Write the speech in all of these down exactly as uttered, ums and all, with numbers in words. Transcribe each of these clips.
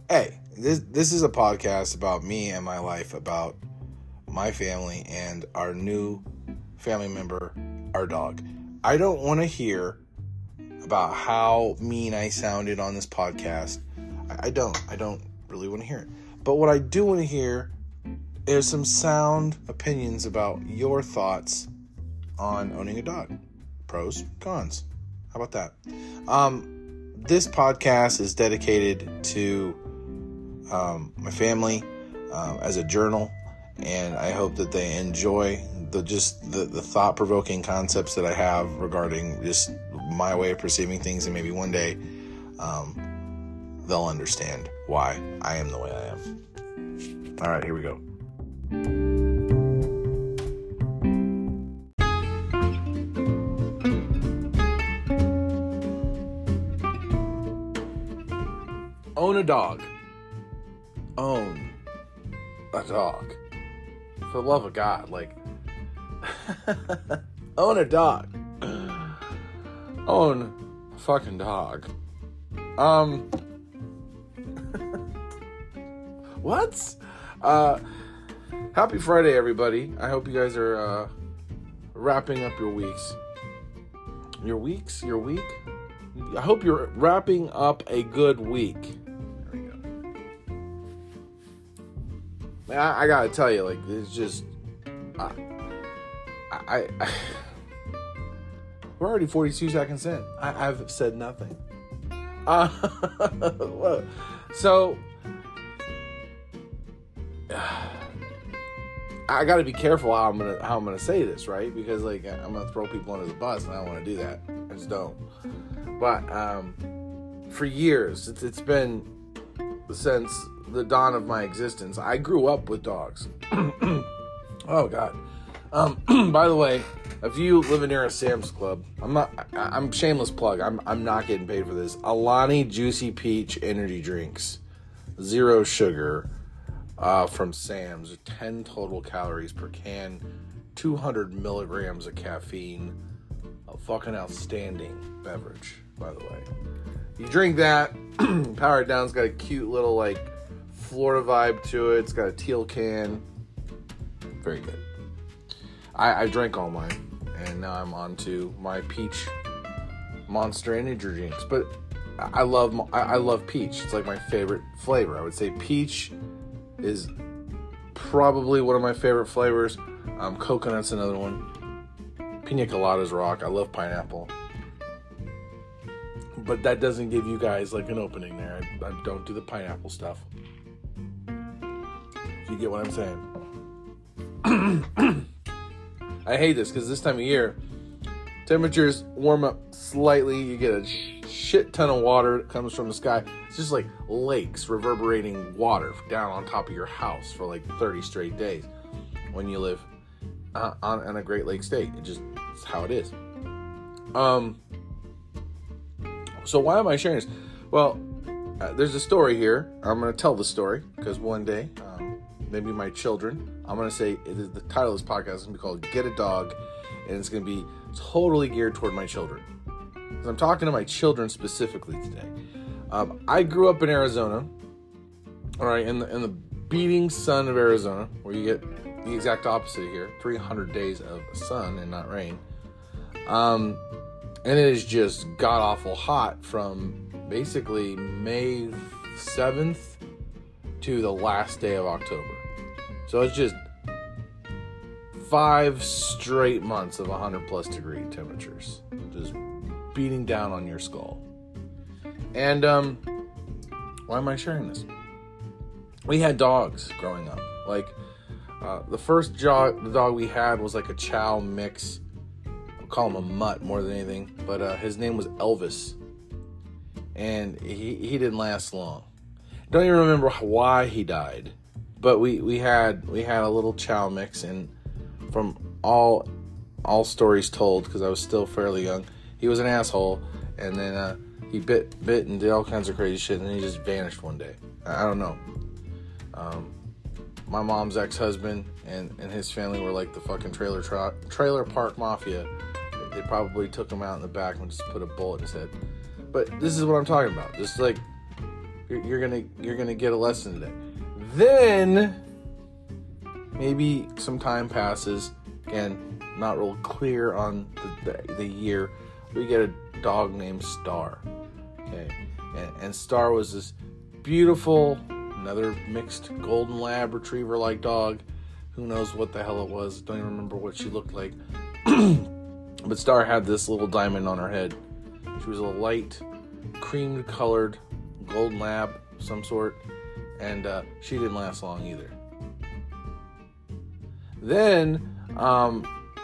Hey, this this is a podcast about me and my life, about my family and our new family member, our dog. I don't want to hear about how mean I sounded on this podcast. I, I don't. I don't really want to hear it. But what I do want to hear is some sound opinions about your thoughts on owning a dog. Pros, cons. How about that? Um, this podcast is dedicated to um, my family uh, as a journal, and I hope that they enjoy the just the, the thought-provoking concepts that I have regarding just my way of perceiving things, and maybe one day um, they'll understand why I am the way I am. All right, here we go. Own a dog. Own a dog. For the love of God, like, own a dog. Own a fucking dog. Um, what? Uh, happy Friday, everybody. I hope you guys are, uh, wrapping up your weeks. Your weeks? Your week? I hope you're wrapping up a good week. I, I gotta tell you, like, it's just, I, I, I we're already forty-two seconds in. I, I've said nothing. Uh, so, I gotta be careful how I'm gonna how I'm gonna say this, right? Because like I'm gonna throw people under the bus, and I don't want to do that. I just don't. But um, for years, it's it's been since the dawn of my existence. I grew up with dogs. Oh God. Um, by the way, if you live near a Sam's Club, I'm not. I, I'm shameless plug. I'm I'm not getting paid for this. Alani Juicy Peach energy drinks, zero sugar, uh, from Sam's. ten total calories per can, two hundred milligrams of caffeine. A fucking outstanding beverage, by the way. You drink that, power it down. It's got a cute little like Florida vibe to it. It's got a teal can. Very good. I, I drank all mine, and now I'm on to my peach Monster energy drinks. But I love I, I love peach. It's like my favorite flavor. I would say peach is probably one of my favorite flavors. Um, coconut's another one. Pina coladas rock. I love pineapple. But that doesn't give you guys like an opening there. I, I don't do the pineapple stuff. If you get what I'm saying. I hate this because this time of year, temperatures warm up slightly. You get a sh- shit ton of water that comes from the sky. It's just like lakes reverberating water down on top of your house for like thirty straight days when you live uh, on in a Great Lakes state. It just it's how it is. Um. So why am I sharing this? Well, uh, there's a story here. I'm going to tell the story because one day, um, maybe my children. I'm going to say it is, the title of this podcast is going to be called Get a Dog, and it's going to be totally geared toward my children. Because I'm talking to my children specifically today. Um, I grew up in Arizona, all right, in the, in the beating sun of Arizona, where you get the exact opposite here, three hundred days of sun and not rain. Um, and it is just god-awful hot from basically May seventh to the last day of October. So it's just five straight months of one hundred plus degree temperatures. Just beating down on your skull. And um, why am I sharing this? We had dogs growing up. Like, uh, the first dog, the dog we had was like a chow mix. I'll call him a mutt more than anything. But uh, his name was Elvis. And he, he didn't last long. Don't even remember why he died. But we, we had we had a little chow mix, and from all all stories told, because I was still fairly young, he was an asshole, and then uh, he bit bit and did all kinds of crazy shit, and then he just vanished one day. I, I don't know. Um, my mom's ex-husband and, and his family were like the fucking trailer tra- trailer park mafia. They probably took him out in the back and just put a bullet in his head. But this is what I'm talking about. Just like You're, you're gonna you're gonna get a lesson today. Then maybe some time passes. Again, not real clear on the, the, the year. We get a dog named Star. Okay, and, and Star was this beautiful, another mixed golden lab retriever like dog. Who knows what the hell it was? Don't even remember what she looked like. But Star had this little diamond on her head. She was a light, cream colored golden lab of some sort, and uh, she didn't last long either. Then um,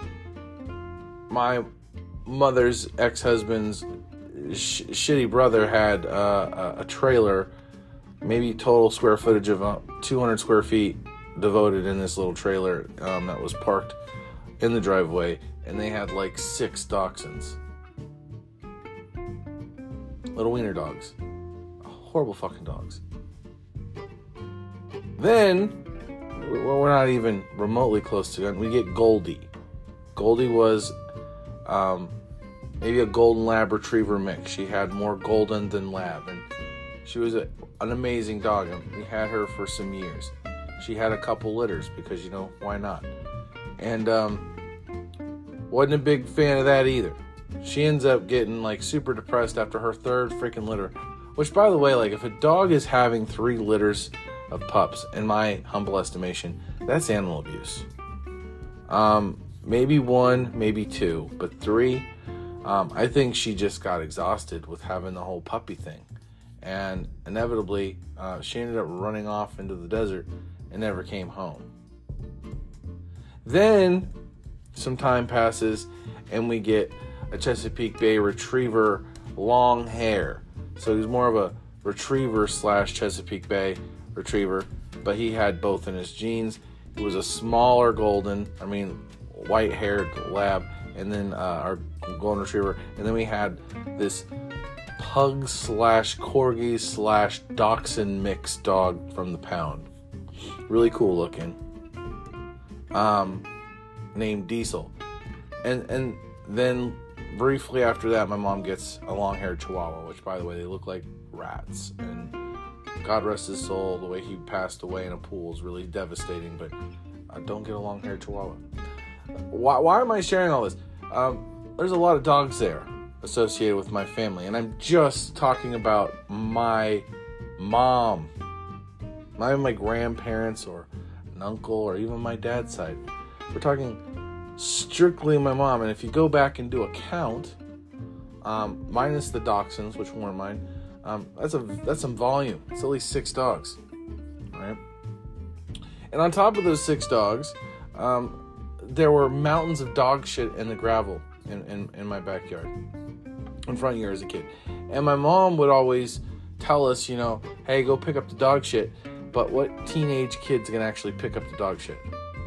my mother's ex-husband's sh- shitty brother had uh, a trailer, maybe total square footage of uh, two hundred square feet devoted in this little trailer um, that was parked in the driveway, and they had like six dachshunds. Little wiener dogs. Horrible fucking dogs. Then, we're not even remotely close to it. We get Goldie. Goldie was um, maybe a golden lab retriever mix. She had more golden than lab, and she was a, an amazing dog, and we had her for some years. She had a couple litters because, you know, why not? And um, wasn't a big fan of that either. She ends up getting like super depressed after her third freaking litter. Which, by the way, like if a dog is having three litters of pups, in my humble estimation, that's animal abuse. Um, maybe one, maybe two, but three. Um, I think she just got exhausted with having the whole puppy thing, and inevitably, uh, she ended up running off into the desert and never came home. Then some time passes, and we get a Chesapeake Bay Retriever long hair. So he's more of a retriever slash Chesapeake Bay Retriever, but he had both in his genes. He was a smaller golden, I mean, white-haired lab, and then uh, our golden retriever, and then we had this pug slash corgi slash dachshund mix dog from the pound. Really cool looking. Um, named Diesel, and and then briefly after that, my mom gets a long-haired Chihuahua, which, by the way, they look like rats. And God rest his soul, the way he passed away in a pool is really devastating. But uh, don't get a long-haired Chihuahua. Why, why am I sharing all this? Um, there's a lot of dogs there associated with my family, and I'm just talking about my mom, not even my grandparents or an uncle or even my dad's side. We're talking strictly my mom, and if you go back and do a count, um, minus the dachshunds, which weren't mine, um, that's a that's some volume. It's at least six dogs, right? And on top of those six dogs, um, there were mountains of dog shit in the gravel in, in, in my backyard, in front yard as a kid. And my mom would always tell us, you know, hey, go pick up the dog shit. But what teenage kid's gonna actually pick up the dog shit?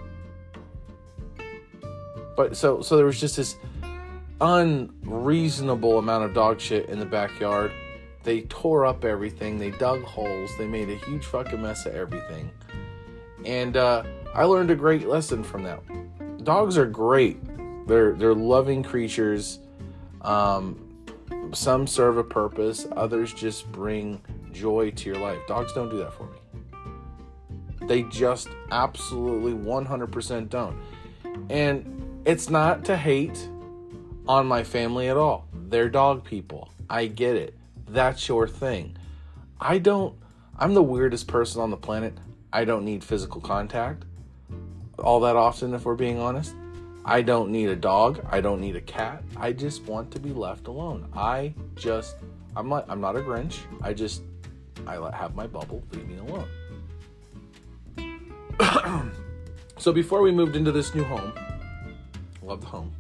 But so so there was just this unreasonable amount of dog shit in the backyard. They tore up everything. They dug holes. They made a huge fucking mess of everything. And uh, I learned a great lesson from that. Dogs are great. They're they're loving creatures. Um, some serve a purpose. Others just bring joy to your life. Dogs don't do that for me. They just absolutely one hundred percent don't. And it's not to hate on my family at all. They're dog people. I get it. That's your thing. I don't, I'm the weirdest person on the planet. I don't need physical contact all that often, if we're being honest. I don't need a dog. I don't need a cat. I just want to be left alone. I just, I'm not, I'm not a Grinch. I just, I let, have my bubble. Leave me alone. So before we moved into this new home, love the home,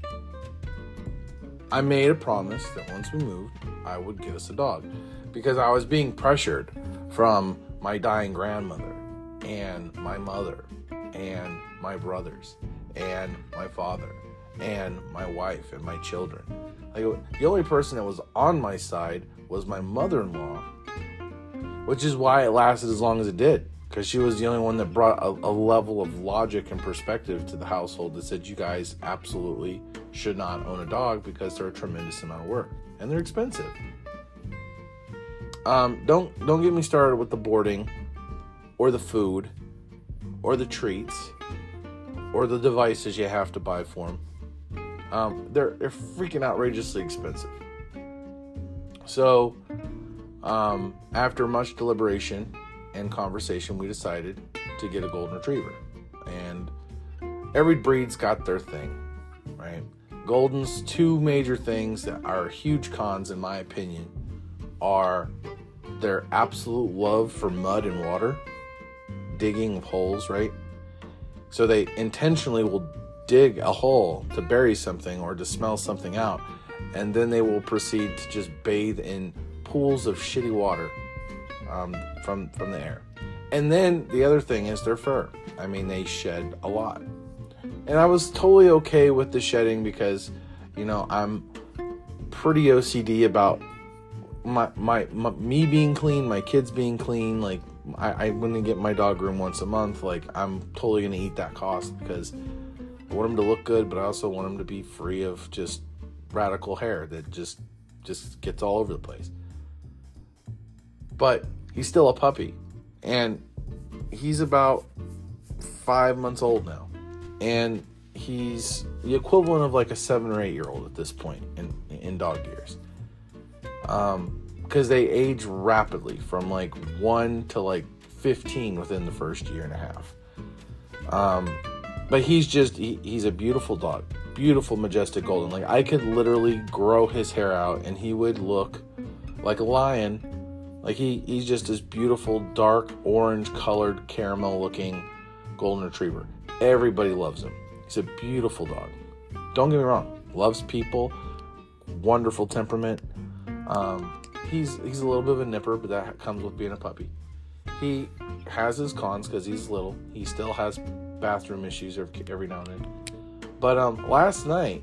I made a promise that once we moved, I would get us a dog, because I was being pressured from my dying grandmother and my mother and my brothers and my father and my wife and my children. Like, the only person that was on my side was my mother-in-law, which is why it lasted as long as it did. Because she was the only one that brought a, a level of logic and perspective to the household that said you guys absolutely should not own a dog because they're a tremendous amount of work. And they're expensive. Um, don't don't get me started with the boarding, or the food, or the treats, or the devices you have to buy for them. Um, they're they're freaking outrageously expensive. So, um, after much deliberation and conversation, we decided to get a golden retriever. And every breed's got their thing, right? Golden's two major things that are huge cons, in my opinion, are their absolute love for mud and water, digging of holes, right? So they intentionally will dig a hole to bury something or to smell something out, and then they will proceed to just bathe in pools of shitty water um, from from the air. And then the other thing is their fur. I mean, they shed a lot. And I was totally okay with the shedding because, you know, I'm pretty O C D about my, my, my me being clean, my kids being clean. Like, I, I wouldn't get my dog groomed once a month. Like, I'm totally going to eat that cost because I want him to look good, but I also want him to be free of just radical hair that just just gets all over the place. But he's still a puppy, and he's about five months old now, and he's the equivalent of like a seven or eight year old at this point in in dog years. Um, because they age rapidly from like one to like fifteen within the first year and a half. Um, but he's just he, he's a beautiful dog, beautiful, majestic golden. Like, I could literally grow his hair out and he would look like a lion. Like, he he's just this beautiful, dark orange colored, caramel looking golden retriever. Everybody loves him. He's a beautiful dog. Don't get me wrong, loves people, wonderful temperament. Um, he's he's a little bit of a nipper, but that comes with being a puppy. He has his cons because he's little. He still has bathroom issues every, every now and then. But um, last night,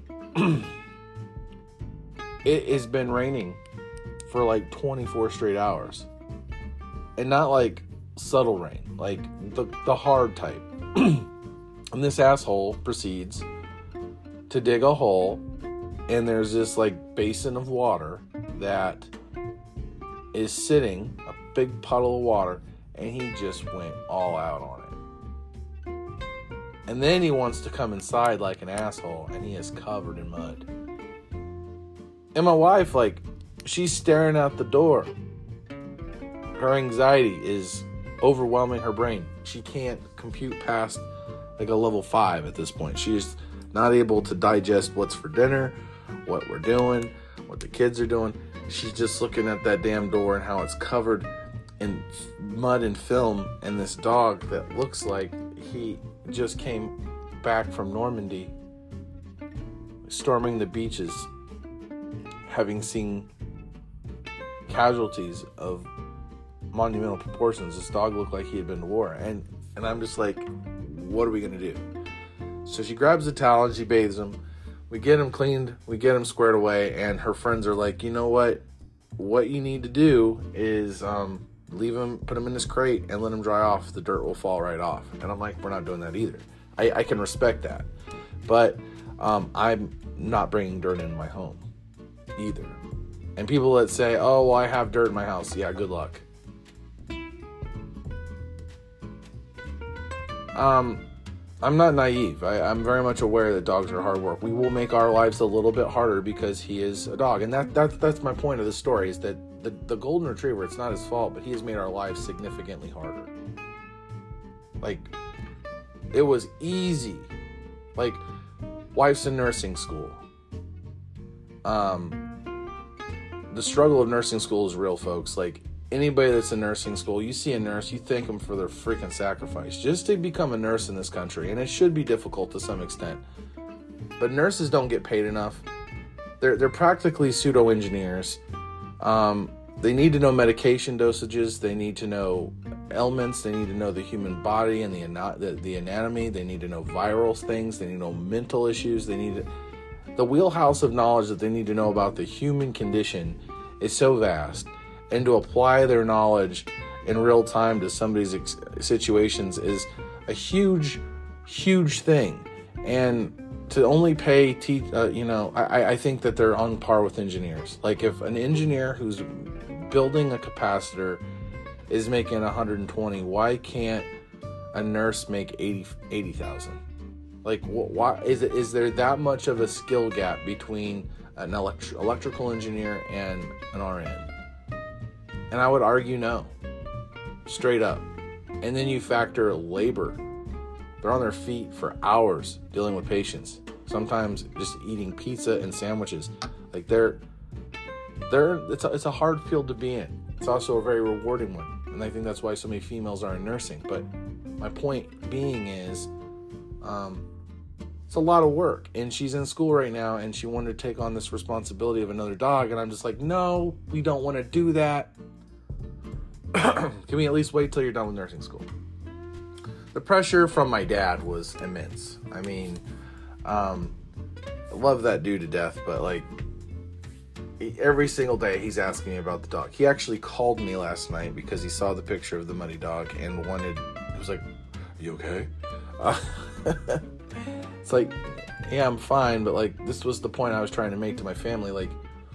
it has been raining for like twenty-four straight hours. And not like subtle rain, like the, the hard type. And this asshole proceeds to dig a hole, and there's this like basin of water that is sitting, a big puddle of water, and he just went all out on it. And then he wants to come inside like an asshole, and he is covered in mud. And my wife, like, she's staring out the door. Her anxiety is overwhelming her brain. She can't compute past like a level five at this point. She's not able to digest what's for dinner, what we're doing, what the kids are doing. She's just looking at that damn door and how it's covered in mud and film, and this dog that looks like he just came back from Normandy, storming the beaches, having seen casualties of monumental proportions. This dog looked like he had been to war, and and I'm just like, what are we gonna do? So she grabs a towel and she bathes him. We get him cleaned, we get him squared away, and her friends are like, you know what? What you need to do is um, leave him, put him in this crate, and let him dry off. The dirt will fall right off. And I'm like, we're not doing that either. I, I can respect that, but um, I'm not bringing dirt into my home either. And people that say, oh, well, I have dirt in my house. Yeah, good luck. Um, I'm not naive. I, I'm very much aware that dogs are hard work. We will make our lives a little bit harder because he is a dog. And that, that that's my point of the story, is that the, the golden retriever, it's not his fault, but he has made our lives significantly harder. Like, it was easy. Like, wife's in nursing school. Um, the struggle of nursing school is real, folks. Like, anybody that's in nursing school, you see a nurse, you thank them for their freaking sacrifice just to become a nurse in this country. And it should be difficult to some extent. But nurses don't get paid enough. They're they're practically pseudo engineers. Um, they need to know medication dosages. They need to know ailments. They need to know the human body and the the, the anatomy. They need to know viral things. They need to know mental issues. They need to, the wheelhouse of knowledge that they need to know about the human condition is so vast. And to apply their knowledge in real time to somebody's ex- situations is a huge, huge thing. And to only pay, te- uh, you know, I, I think that they're on par with engineers. Like, if an engineer who's building a capacitor is making one hundred twenty, why can't a nurse make eighty thousand? Like, why is it? Is there that much of a skill gap between an elect- electrical engineer and an R N? And I would argue no, straight up. And then you factor labor. They're on their feet for hours dealing with patients. Sometimes just eating pizza and sandwiches. Like they're, they're. It's a, it's a hard field to be in. It's also a very rewarding one, and I think that's why so many females are in nursing. But my point being is, um, it's a lot of work, and she's in school right now, and she wanted to take on this responsibility of another dog, and I'm just like, no, we don't want to do that. Can we at least wait till you're done with nursing school? The pressure from my dad was immense. I mean, um, I love that dude to death, but like every single day he's asking me about the dog. He actually called me last night because he saw the picture of the muddy dog and wanted, he was like, "Are you okay?" Uh, it's like, yeah, I'm fine, but like this was the point I was trying to make to my family. Like,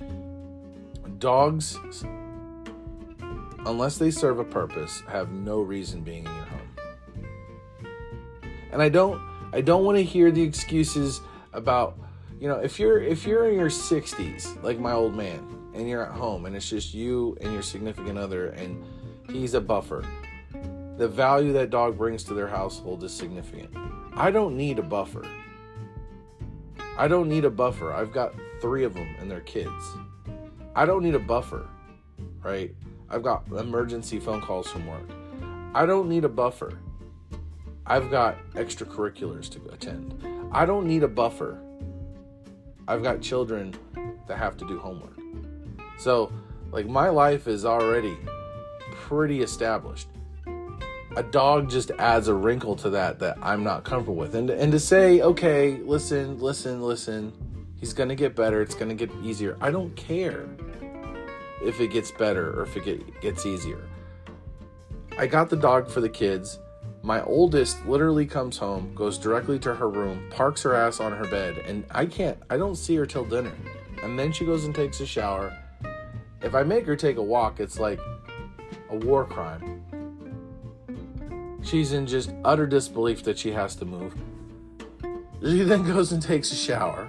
dogs, unless they serve a purpose, have no reason being in your home. And I don't I don't want to hear the excuses about, you know, if you're if you're in your sixties, like my old man, and you're at home and it's just you and your significant other and he's a buffer, the value that dog brings to their household is significant. I don't need a buffer. I don't need a buffer. I've got three of them and their kids. I don't need a buffer, right? I've got emergency phone calls from work. I don't need a buffer. I've got extracurriculars to attend. I don't need a buffer. I've got children that have to do homework. So, like, my life is already pretty established. A dog just adds a wrinkle to that that I'm not comfortable with. And, and to say, okay, listen, listen, listen, he's going to get better, it's going to get easier. I don't care if it gets better or if it get, gets easier. I got the dog for the kids. My oldest literally comes home, goes directly to her room, parks her ass on her bed, and I can't, I don't see her till dinner. And then she goes and takes a shower. If I make her take a walk, it's like a war crime. She's in just utter disbelief that she has to move. She then goes and takes a shower.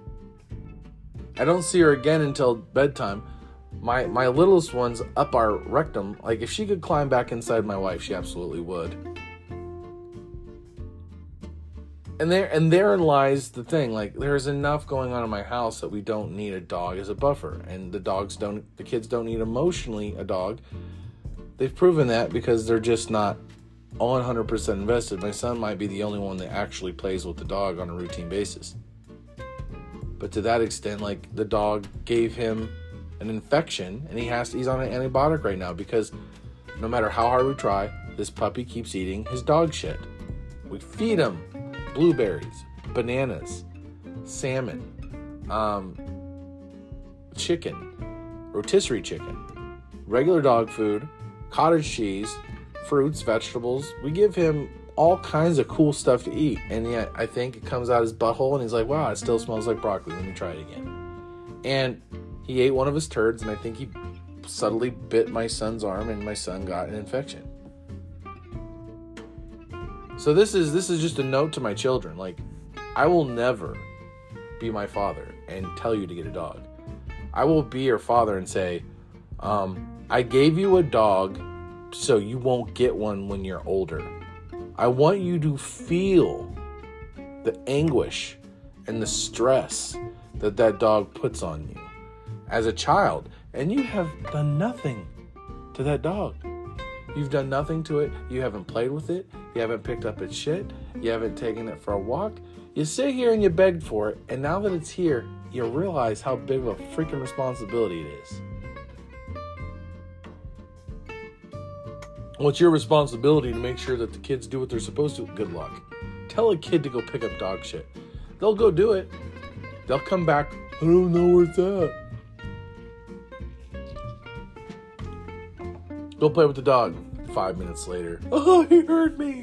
I don't see her again until bedtime. My my littlest one's up our rectum. Like, if she could climb back inside my wife, she absolutely would. And there and therein lies the thing. Like, there's enough going on in my house that we don't need a dog as a buffer. And the dogs don't, the kids don't need emotionally a dog. They've proven that because they're just not one hundred percent invested. My son might be the only one that actually plays with the dog on a routine basis. But to that extent, like, the dog gave him an infection, and he has to, he's on an antibiotic right now because no matter how hard we try, this puppy keeps eating his dog shit. We feed him blueberries, bananas, salmon, um, chicken, rotisserie chicken, regular dog food, cottage cheese, fruits, vegetables. We give him all kinds of cool stuff to eat, and yet I think it comes out his butthole and he's like, wow, it still smells like broccoli, let me try it again. And he ate one of his turds, and I think he subtly bit my son's arm, and my son got an infection. So this is this is just a note to my children. Like, I will never be my father and tell you to get a dog. I will be your father and say, um, I gave you a dog so you won't get one when you're older. I want you to feel the anguish and the stress that that dog puts on you as a child, and you have done nothing to that dog. You've done nothing to it. You haven't played with it. You haven't picked up its shit. You haven't taken it for a walk. You sit here and you begged for it, and now that it's here, you realize how big of a freaking responsibility it is. Well, it's your responsibility to make sure that the kids do what they're supposed to. Good luck. Tell a kid to go pick up dog shit. They'll go do it. They'll come back, I don't know where it's at. Go play with the dog. Five minutes later, oh, he hurt me.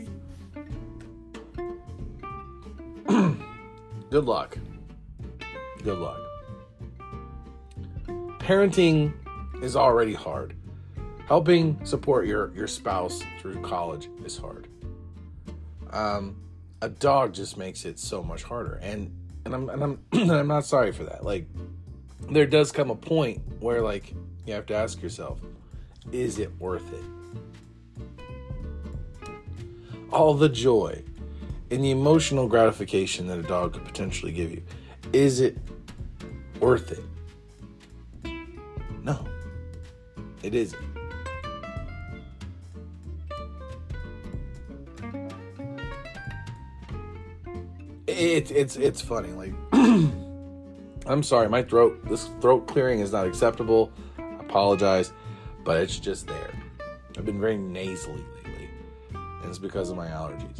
Good luck. Good luck. Parenting is already hard. Helping support your, your spouse through college is hard. Um, a dog just makes it so much harder. And and I'm and I'm and I'm not sorry for that. Like, there does come a point where, like, you have to ask yourself, is it worth it? All the joy and the emotional gratification that a dog could potentially give you, is it worth it? No, it isn't. It, it's it's funny. Like, I'm sorry, my throat, this throat clearing is not acceptable. I apologize, but it's just there. I've been very nasally lately, and it's because of my allergies.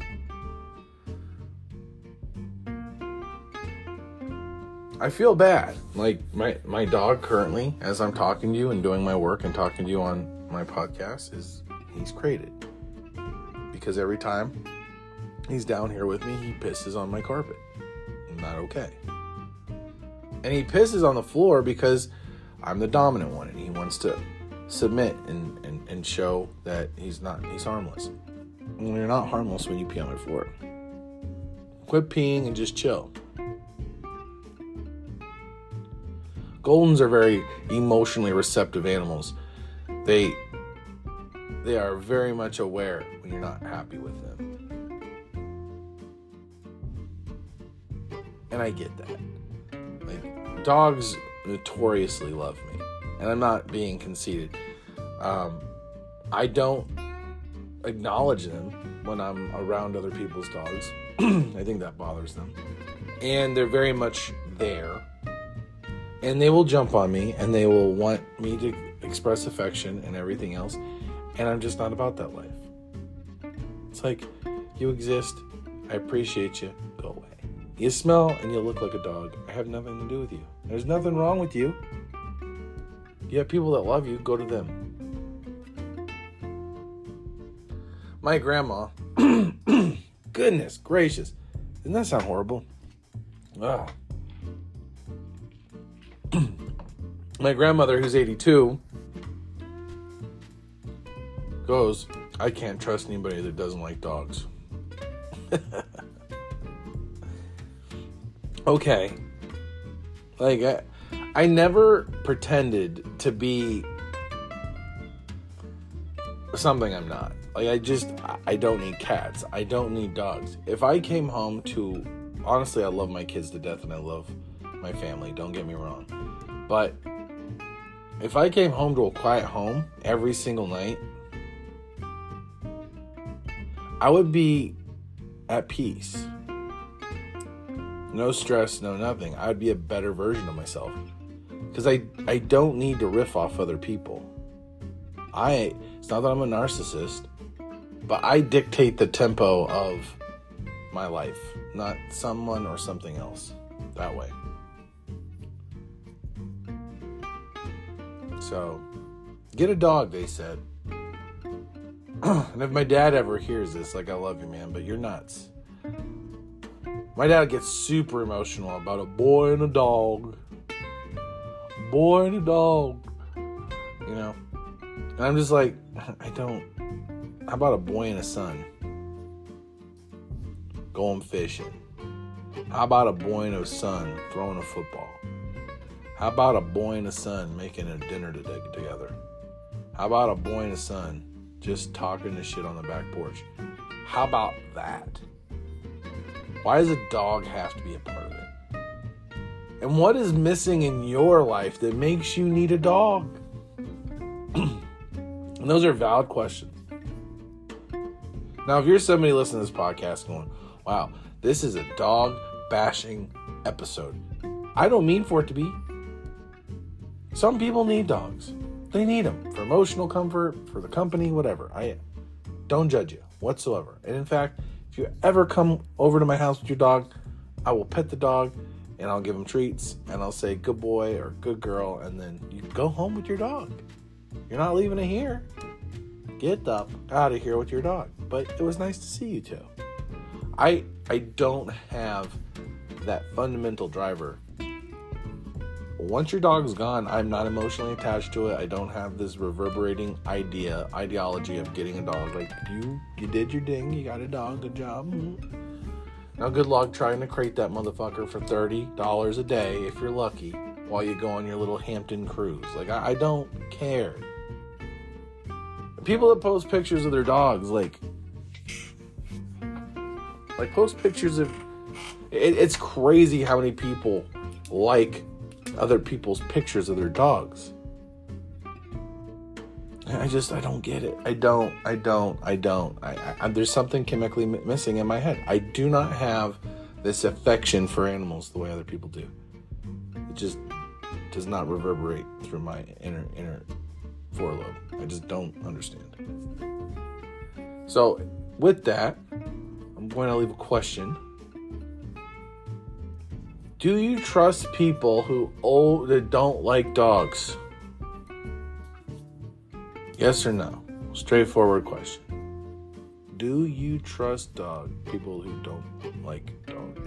I feel bad. Like, my, my dog currently, as I'm talking to you and doing my work and talking to you on my podcast, is he's crated. Because every time he's down here with me, he pisses on my carpet. Not okay. And he pisses on the floor because I'm the dominant one and he wants to submit and, and, and show that he's not, he's harmless. And you're not harmless when you pee on my floor. Quit peeing and just chill. Goldens are very emotionally receptive animals. They they are very much aware when you're not happy with them. And I get that. Like, dogs notoriously love me. And I'm not being conceited. Um, I don't acknowledge them when I'm around other people's dogs. I think that bothers them. And they're very much there. And they will jump on me, and they will want me to express affection and everything else. And I'm just not about that life. It's like, you exist, I appreciate you, go away. You smell and you look like a dog. I have nothing to do with you. There's nothing wrong with you. You have people that love you, go to them. My grandma, goodness gracious, doesn't that sound horrible? Ugh. My grandmother, who's eighty-two, goes, I can't trust anybody that doesn't like dogs. Okay. Like, I, I never pretended to be something I'm not. Like, I just, I don't need cats. I don't need dogs. If I came home to, honestly, I love my kids to death and I love my family, don't get me wrong. But if I came home to a quiet home every single night, I would be at peace. No stress, no nothing. I would be a better version of myself. Because I, I don't need to riff off other people. I, it's not that I'm a narcissist, but I dictate the tempo of my life, not someone or something else. That way. So, get a dog, they said. And if my dad ever hears this, like, I love you, man, but you're nuts. My dad gets super emotional about a boy and a dog. Boy and a dog. You know? And I'm just like, I don't... How about a boy and a son? Going fishing. How about a boy and a son throwing a football? How about a boy and a son making a dinner together? How about a boy and a son just talking to shit on the back porch? How about that? Why does a dog have to be a part of it? And what is missing in your life that makes you need a dog? And those are valid questions. Now, if you're somebody listening to this podcast going, wow, this is a dog bashing episode. I don't mean for it to be. Some people need dogs. They need them for emotional comfort, for the company, whatever. I don't judge you whatsoever. And in fact, if you ever come over to my house with your dog, I will pet the dog and I'll give him treats and I'll say good boy or good girl, and then you go home with your dog. You're not leaving it here. Get the f- out of here with your dog. But it was nice to see you too. I I don't have that fundamental driver once your dog's gone, I'm not emotionally attached to it. I don't have this reverberating idea, ideology of getting a dog. Like, you, you did your ding. You got a dog. Good job. Now, good luck trying to crate that motherfucker for thirty dollars a day, if you're lucky, while you go on your little Hampton cruise. Like, I, I don't care. People that post pictures of their dogs, like, like post pictures of, it, it's crazy how many people like other people's pictures of their dogs. I just, I don't get it. I don't, I don't, I don't. I, I there's something chemically m- missing in my head. I do not have this affection for animals the way other people do. It just does not reverberate through my inner, inner forelobe. I just don't understand. So, with that, I'm going to leave a question. Do you trust people who oh that don't like dogs? Yes or no? Straightforward question. Do you trust dog people who don't like dogs?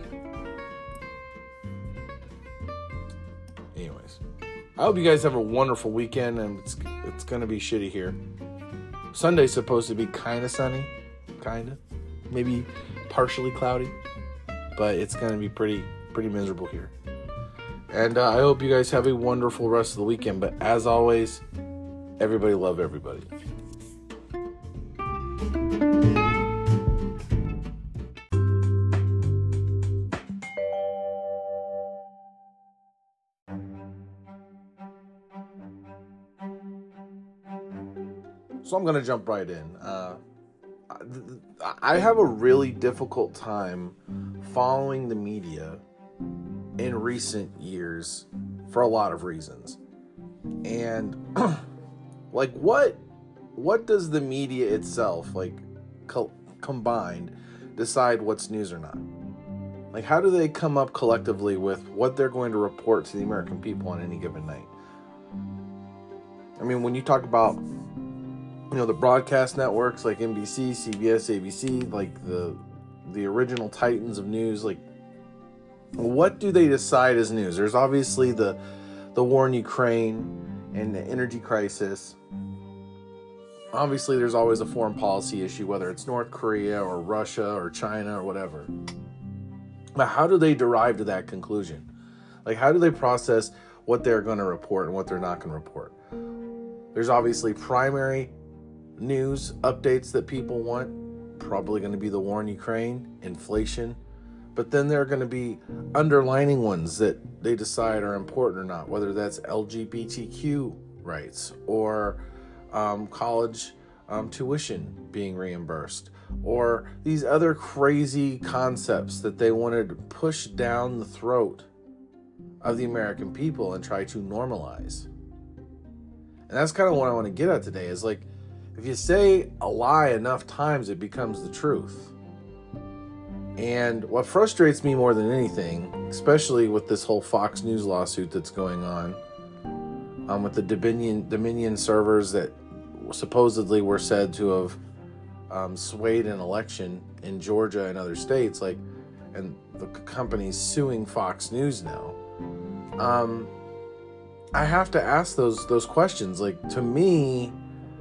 Anyways, I hope you guys have a wonderful weekend, and it's it's gonna be shitty here. Sunday's supposed to be kind of sunny, kind of, maybe partially cloudy, but it's gonna be pretty pretty miserable here. And uh, I hope you guys have a wonderful rest of the weekend. But as always, everybody love everybody. So I'm going to jump right in. Uh, I have a really difficult time following the media in recent years for a lot of reasons. And like what what does the media itself, like co- combined, decide what's news or not? Like, how do they come up collectively with what they're going to report to the American people on any given night? I mean, when you talk about, you know, the broadcast networks like N B C, C B S, A B C, like the the original titans of news, like, what do they decide as news? There's obviously the the war in Ukraine and the energy crisis. Obviously, there's always a foreign policy issue, whether it's North Korea or Russia or China or whatever. But how do they derive to that conclusion? Like, how do they process what they're going to report and what they're not going to report? There's obviously primary news updates that people want, probably going to be the war in Ukraine, inflation. But then there are going to be underlining ones that they decide are important or not, whether that's L G B T Q rights or um, college um, tuition being reimbursed, or these other crazy concepts that they wanted to push down the throat of the American people and try to normalize. And that's kind of what I want to get at today, is like, if you say a lie enough times, it becomes the truth. And what frustrates me more than anything, especially with this whole Fox News lawsuit that's going on, um, with the Dominion Dominion servers that supposedly were said to have um, swayed an election in Georgia and other states, like, and the company's suing Fox News now. Um, I have to ask those those questions. Like, to me,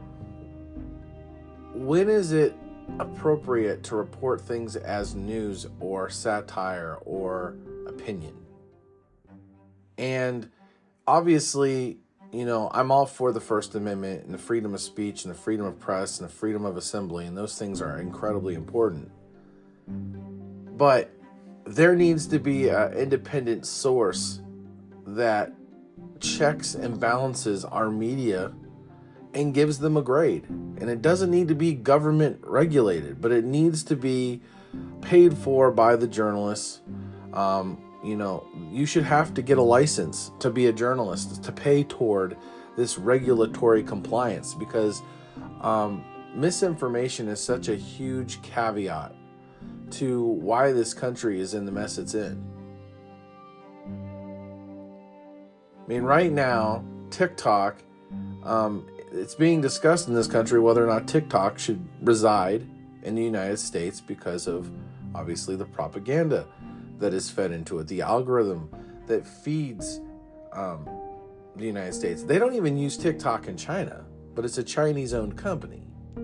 when is it appropriate to report things as news or satire or opinion? And obviously, you know, I'm all for the First Amendment and the freedom of speech and the freedom of press and the freedom of assembly, and those things are incredibly important. But there needs to be an independent source that checks and balances our media and gives them a grade. And it doesn't need to be government regulated, but it needs to be paid for by the journalists. Um, you know, you should have to get a license to be a journalist, to pay toward this regulatory compliance, because um, misinformation is such a huge caveat to why this country is in the mess it's in. I mean, right now, TikTok, um, it's being discussed in this country whether or not TikTok should reside in the United States because of, obviously, the propaganda that is fed into it, the algorithm that feeds um, the United States. They don't even use TikTok in China, but it's a Chinese-owned company.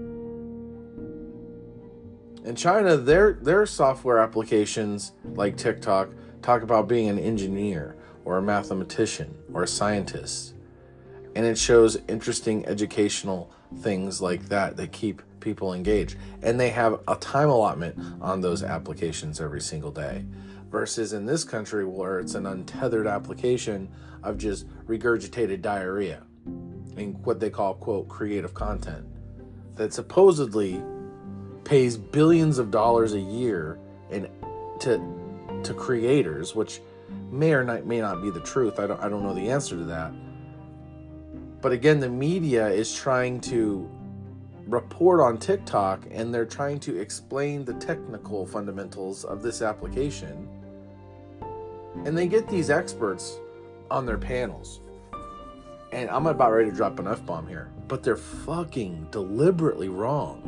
In China, their their software applications like TikTok talk about being an engineer or a mathematician or a scientist. And it shows interesting educational things like that that keep people engaged. And they have a time allotment on those applications every single day. Versus in this country where it's an untethered application of just regurgitated diarrhea and what they call, quote, creative content that supposedly pays billions of dollars a year in to to creators, which may or not, may not be the truth. I don't I don't know the answer to that. But again, the media is trying to report on TikTok, and they're trying to explain the technical fundamentals of this application. And they get these experts on their panels. And I'm about ready to drop an F-bomb here, but they're fucking deliberately wrong.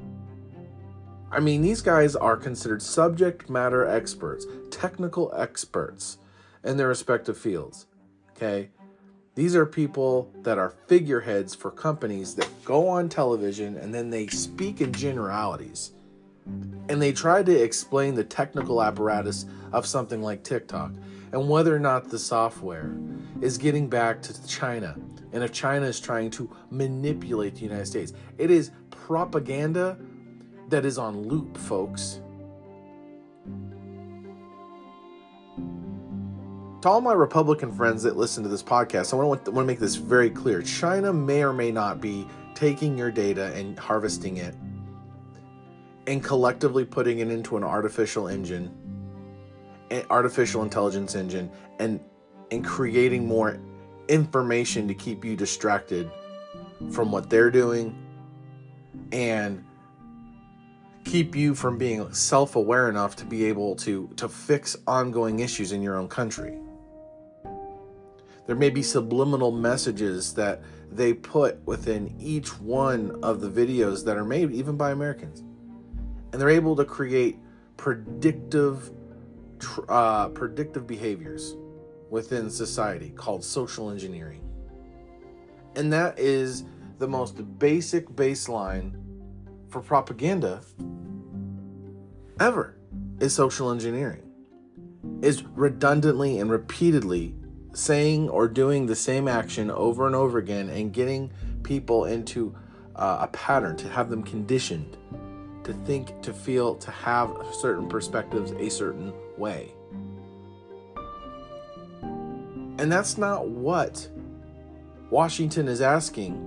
I mean, these guys are considered subject matter experts, technical experts in their respective fields, okay? These are people that are figureheads for companies that go on television and then they speak in generalities. And they try to explain the technical apparatus of something like TikTok and whether or not the software is getting back to China. And if China is trying to manipulate the United States. It is propaganda that is on loop, folks. To all my Republican friends that listen to this podcast, I want to, want to make this very clear. China may or may not be taking your data and harvesting it and collectively putting it into an artificial engine, an artificial intelligence engine, and, and creating more information to keep you distracted from what they're doing and keep you from being self-aware enough to be able to, to fix ongoing issues in your own country. There may be subliminal messages that they put within each one of the videos that are made, even by Americans. And they're able to create predictive, uh, predictive behaviors within society called social engineering. And that is the most basic baseline for propaganda ever, is social engineering. Is redundantly and repeatedly saying or doing the same action over and over again and getting people into uh, a pattern, to have them conditioned to think, to feel, to have certain perspectives a certain way. And that's not what Washington is asking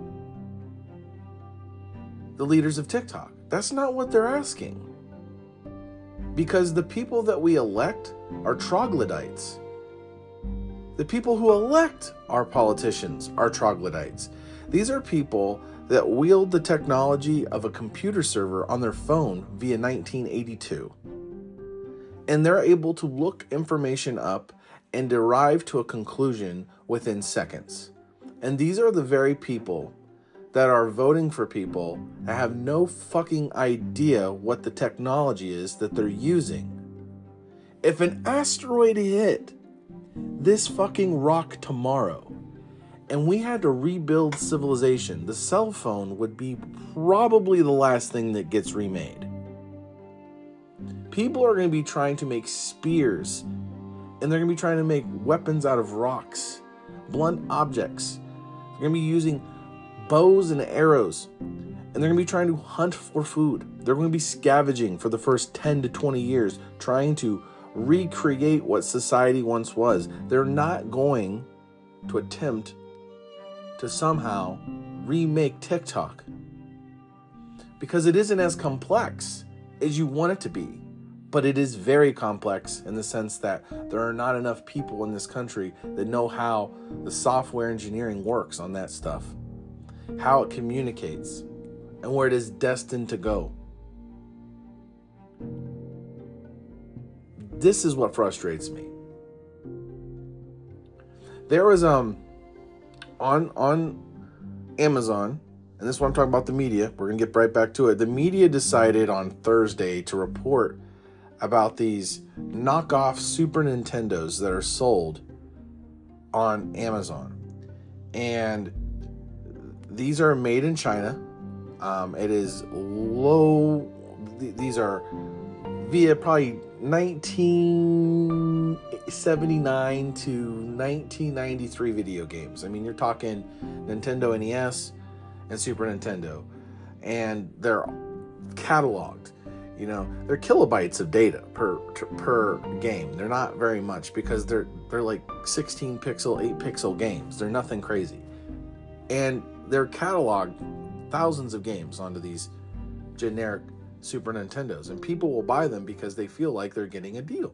the leaders of TikTok. That's not what they're asking. Because the people that we elect are troglodytes. The people who elect our politicians are troglodytes. These are people that wield the technology of a computer server on their phone via nineteen eighty-two. And they're able to look information up and derive to a conclusion within seconds. And these are the very people that are voting for people that have no fucking idea what the technology is that they're using. If an asteroid hit this fucking rock tomorrow and we had to rebuild civilization, the cell phone would be probably the last thing that gets remade. People are going to be trying to make spears, and they're going to be trying to make weapons out of rocks, blunt objects. They're going to be using bows and arrows, and they're going to be trying to hunt for food. They're going to be scavenging for the first ten to twenty years, trying to recreate what society once was. They're not going to attempt to somehow remake TikTok, because it isn't as complex as you want it to be. But it is very complex in the sense that there are not enough people in this country that know how the software engineering works on that stuff, how it communicates, and where it is destined to go. This is what frustrates me. There was um on on Amazon, and this is what I'm talking about, the media. We're gonna get right back to it. The media decided on Thursday to report about these knockoff Super Nintendos that are sold on Amazon. And these are made in China. Um, it is low. Th- these are via probably nineteen seventy-nine to nineteen ninety-three video games. I mean, you're talking Nintendo N E S and Super Nintendo. And they're cataloged. You know, they're kilobytes of data per per game. They're not very much because they're they're like sixteen pixel, eight pixel games. They're nothing crazy. And they're cataloged thousands of games onto these generic Super Nintendos. And people will buy them because they feel like they're getting a deal.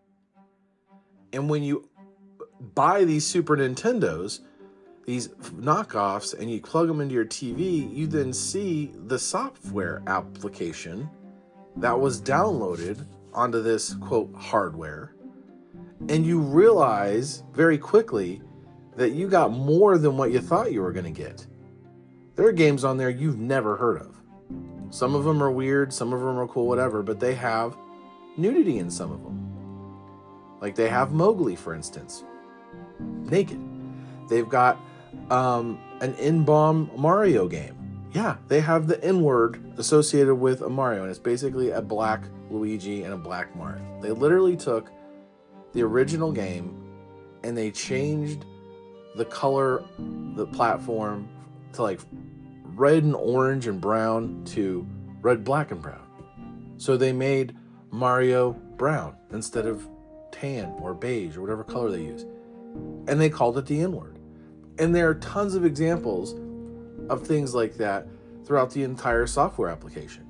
And when you buy these Super Nintendos, these knockoffs, and you plug them into your T V, you then see the software application that was downloaded onto this, quote, hardware. And you realize very quickly that you got more than what you thought you were going to get. There are games on there you've never heard of. Some of them are weird, some of them are cool, whatever, but they have nudity in some of them. Like they have Mowgli, for instance, naked. They've got um, an N-bomb Mario game. Yeah, they have the N-word associated with a Mario, and it's basically a black Luigi and a black Mario. They literally took the original game and they changed the color, the platform to like red and orange and brown to red, black, and brown. So they made Mario brown instead of tan or beige or whatever color they use. And they called it the N-word. And there are tons of examples of things like that throughout the entire software application.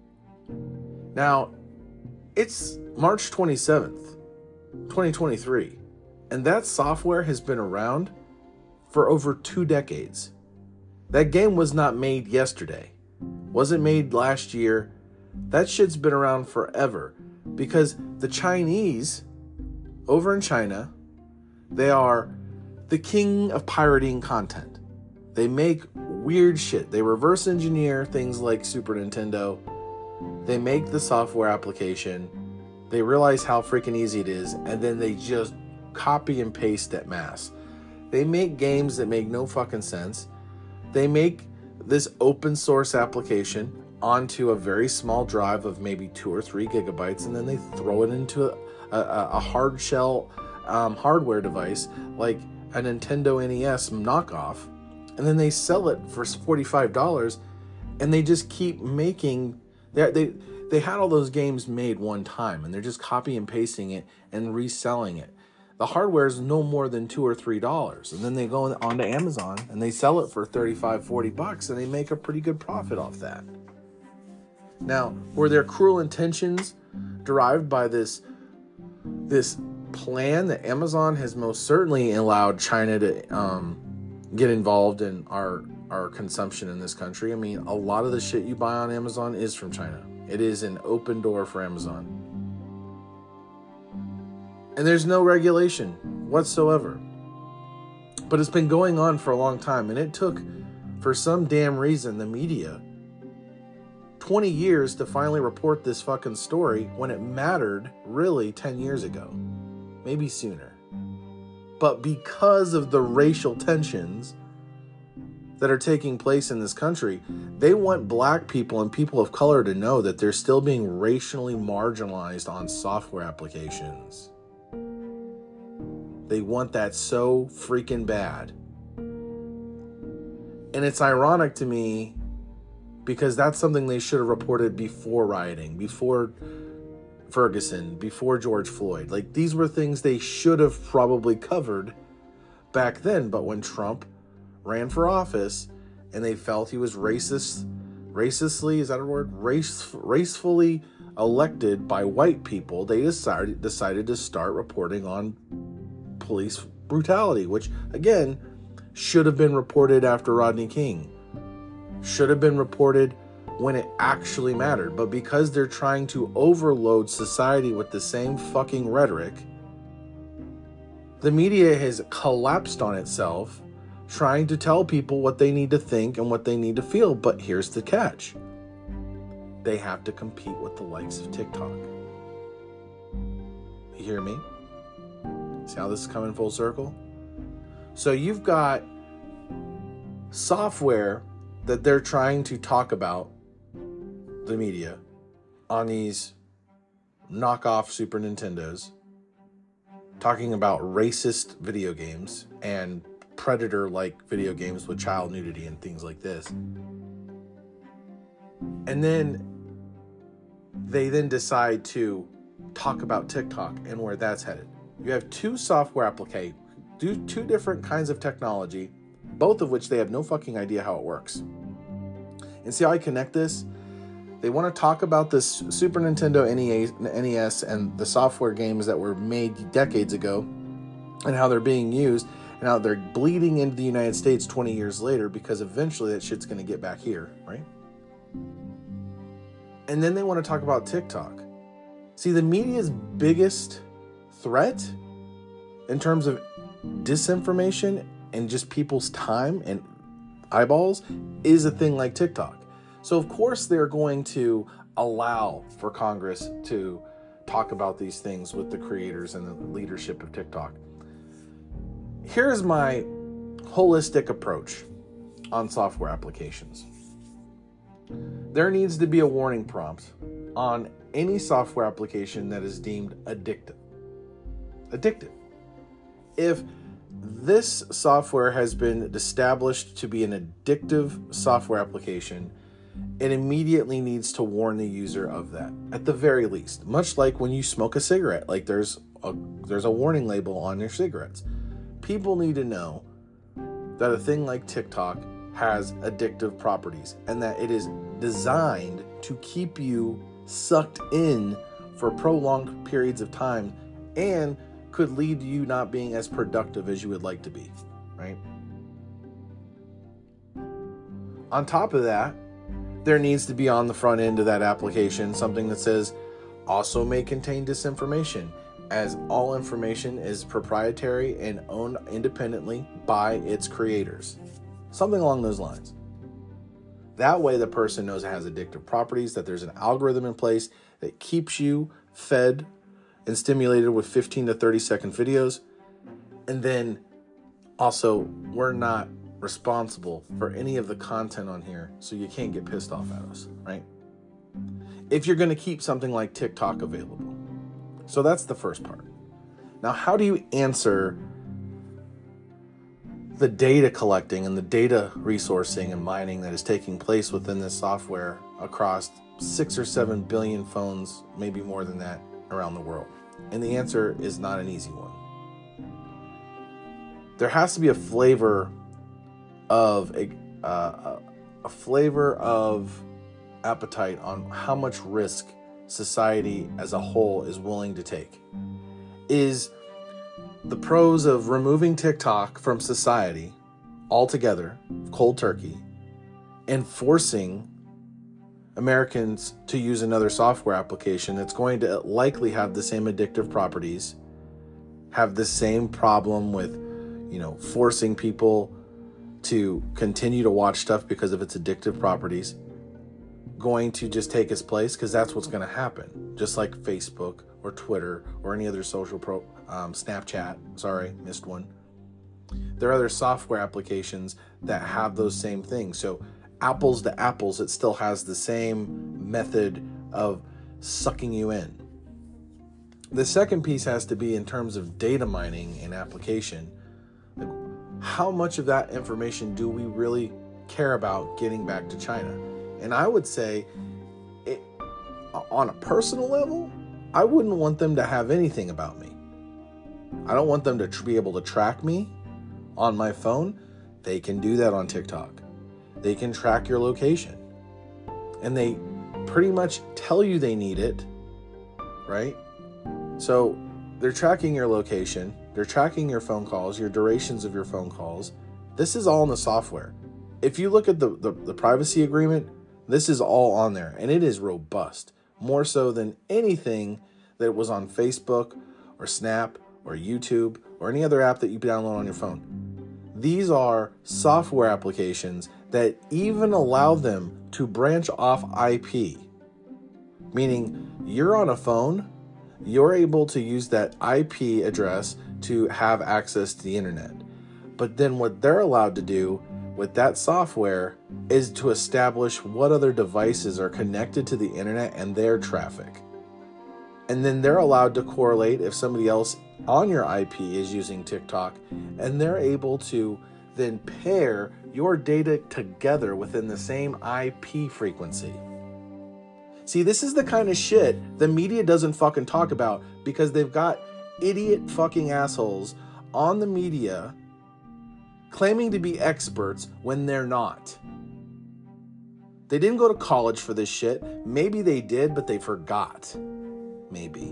Now, it's March twenty-seventh, twenty twenty-three, and that software has been around for over two decades. That game was not made yesterday. Wasn't made last year. That shit's been around forever because the Chinese over in China, they are the king of pirating content. They make weird shit. They reverse engineer things like Super Nintendo. They make the software application. They realize how freaking easy it is, and then they just copy and paste at mass. They make games that make no fucking sense. They make this open source application onto a very small drive of maybe two or three gigabytes, and then they throw it into a, a, a hard shell um, hardware device like a Nintendo N E S knockoff, and then they sell it for forty-five dollars, and they just keep making they they they had all those games made one time, and they're just copy and pasting it and reselling it. The hardware is no more than two or three dollars, and then they go onto Amazon and they sell it for thirty-five, forty bucks, and they make a pretty good profit off that. Now, were there cruel intentions derived by this this plan that Amazon has most certainly allowed China to um, get involved in our our consumption in this country? I mean, a lot of the shit you buy on Amazon is from China. It is an open door for Amazon. And there's no regulation whatsoever. But it's been going on for a long time, and it took, for some damn reason, the media twenty years to finally report this fucking story when it mattered really ten years ago. Maybe sooner. But because of the racial tensions that are taking place in this country, they want black people and people of color to know that they're still being racially marginalized on software applications. They want that so freaking bad. And it's ironic to me because that's something they should have reported before rioting, before Ferguson, before George Floyd. Like, these were things they should have probably covered back then. But when Trump ran for office and they felt he was racist, racistly, is that a word? Race, racefully elected by white people, they decided decided to start reporting on police brutality, which, again, should have been reported after Rodney King. Should have been reported when it actually mattered. But because they're trying to overload society with the same fucking rhetoric, the media has collapsed on itself, trying to tell people what they need to think and what they need to feel. But here's the catch. They have to compete with the likes of TikTok. You hear me? See how this is coming full circle? So you've got software that they're trying to talk about, the media, on these knockoff Super Nintendos, talking about racist video games and predator-like video games with child nudity and things like this. And then they then decide to talk about TikTok and where that's headed. You have two software applications, do two different kinds of technology, both of which they have no fucking idea how it works. And see how I connect this? They want to talk about this Super Nintendo N E S and the software games that were made decades ago and how they're being used and how they're bleeding into the United States twenty years later, because eventually that shit's going to get back here, right? And then they want to talk about TikTok. See, the media's biggest threat in terms of disinformation and just people's time and eyeballs is a thing like TikTok. So of course they're going to allow for Congress to talk about these things with the creators and the leadership of TikTok. Here's my holistic approach on software applications. There needs to be a warning prompt on any software application that is deemed addictive. Addictive. If this software has been established to be an addictive software application, it immediately needs to warn the user of that, at the very least. Much like when you smoke a cigarette, like there's a, there's a warning label on your cigarettes. People need to know that a thing like TikTok has addictive properties and that it is designed to keep you sucked in for prolonged periods of time and could lead to you not being as productive as you would like to be, right? On top of that, there needs to be on the front end of that application something that says also may contain disinformation, as all information is proprietary and owned independently by its creators. Something along those lines. That way the person knows it has addictive properties, that there's an algorithm in place that keeps you fed and stimulated with fifteen to thirty second videos. And then also, we're not responsible for any of the content on here, so you can't get pissed off at us, right? If you're going to keep something like TikTok available. So that's the first part. Now, how do you answer the data collecting and the data resourcing and mining that is taking place within this software across six or seven billion phones, maybe more than that, around the world? And the answer is not an easy one. There has to be a flavor of a, uh, a flavor of appetite on how much risk society as a whole is willing to take. Is the pros of removing TikTok from society altogether, cold turkey, and forcing Americans to use another software application that's going to likely have the same addictive properties, have the same problem with, you know, forcing people to continue to watch stuff because of its addictive properties, going to just take its place, because that's what's going to happen. Just like Facebook or Twitter or any other social pro, um, Snapchat, sorry, missed one. There are other software applications that have those same things. So apples to apples, it still has the same method of sucking you in. The second piece has to be in terms of data mining and application. Like, how much of that information do we really care about getting back to China? And I would say, it, on a personal level, I wouldn't want them to have anything about me. I don't want them to tr- be able to track me on my phone. They can do that on TikTok. They can track your location. And they pretty much tell you they need it, right? So they're tracking your location. They're tracking your phone calls, your durations of your phone calls. This is all in the software. If you look at the, the, the privacy agreement, this is all on there, and it is robust, more so than anything that was on Facebook or Snap or YouTube or any other app that you download on your phone. These are software applications that even allow them to branch off I P, meaning you're on a phone, you're able to use that I P address to have access to the internet. But then what they're allowed to do with that software is to establish what other devices are connected to the internet and their traffic. And then they're allowed to correlate if somebody else on your I P is using TikTok, and they're able to then pair your data together within the same I P frequency. See, this is the kind of shit the media doesn't fucking talk about because they've got idiot fucking assholes on the media claiming to be experts when they're not. They didn't go to college for this shit. Maybe they did, but they forgot. Maybe.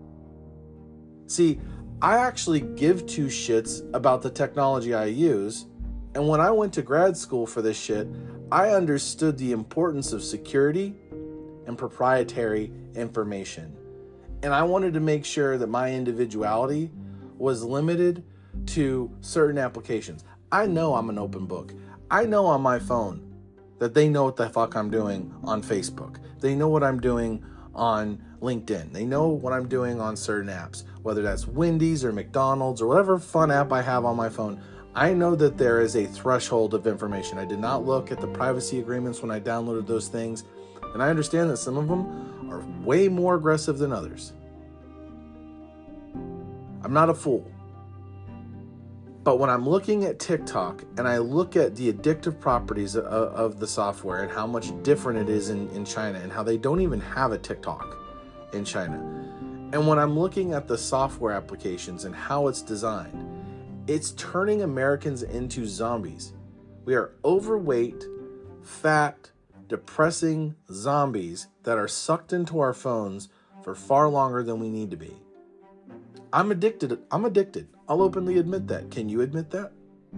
See, I actually give two shits about the technology I use, and when I went to grad school for this shit, I understood the importance of security and proprietary information. And I wanted to make sure that my individuality was limited to certain applications. I know I'm an open book. I know on my phone that they know what the fuck I'm doing on Facebook. They know what I'm doing on LinkedIn. They know what I'm doing on certain apps, whether that's Wendy's or McDonald's or whatever fun app I have on my phone. I know that there is a threshold of information. I did not look at the privacy agreements when I downloaded those things, and I understand that some of them are way more aggressive than others. I'm not a fool. But when I'm looking at TikTok and I look at the addictive properties of, of the software and how much different it is in, in China and how they don't even have a TikTok in China. And when I'm looking at the software applications and how it's designed, it's turning Americans into zombies. We are overweight, fat, depressing zombies that are sucked into our phones for far longer than we need to be. I'm addicted. I'm addicted. I'll openly admit that. Can you admit that?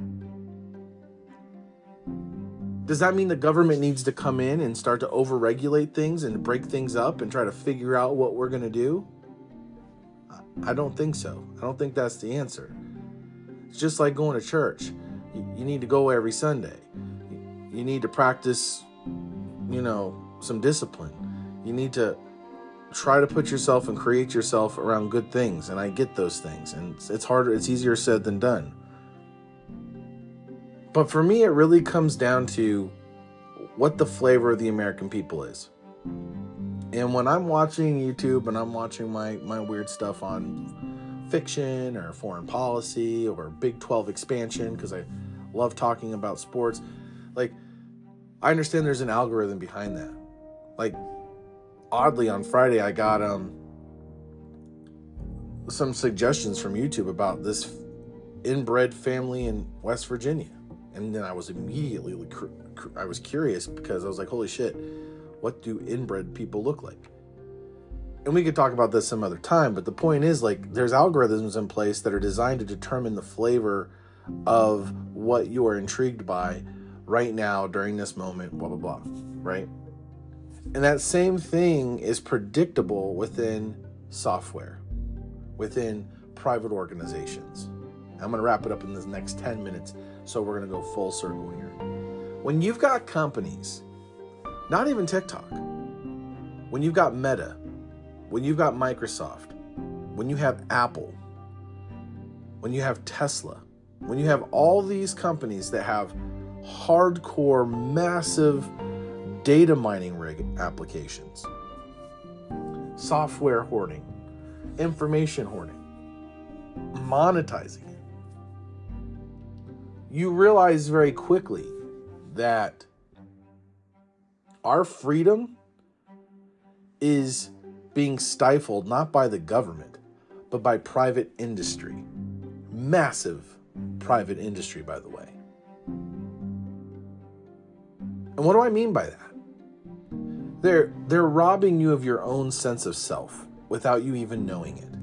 Does that mean the government needs to come in and start to overregulate things and break things up and try to figure out what we're going to do? I don't think so. I don't think that's the answer. It's just like going to church. You need to go every Sunday. You need to practice, you know, some discipline. You need to try to put yourself and create yourself around good things. And I get those things. And it's harder, it's easier said than done. But for me, it really comes down to what the flavor of the American people is. And when I'm watching YouTube and I'm watching my, my weird stuff on fiction or foreign policy or Big twelve expansion, because I love talking about sports, like, I understand there's an algorithm behind that. Like, oddly, on Friday, I got um some suggestions from YouTube about this inbred family in West Virginia. And then I was immediately, I was curious because I was like, holy shit, what do inbred people look like? And we could talk about this some other time, but the point is, like, there's algorithms in place that are designed to determine the flavor of what you are intrigued by right now during this moment, blah, blah, blah, right? And that same thing is predictable within software, within private organizations. I'm going to wrap it up in the next ten minutes, so we're going to go full circle here. When you've got companies, not even TikTok, when you've got Meta, when you've got Microsoft, when you have Apple, when you have Tesla, when you have all these companies that have hardcore, massive data mining rig applications, software hoarding, information hoarding, monetizing it, you realize very quickly that our freedom is being stifled not by the government, but by private industry. Massive private industry, by the way. And what do I mean by that? They're, they're robbing you of your own sense of self without you even knowing it.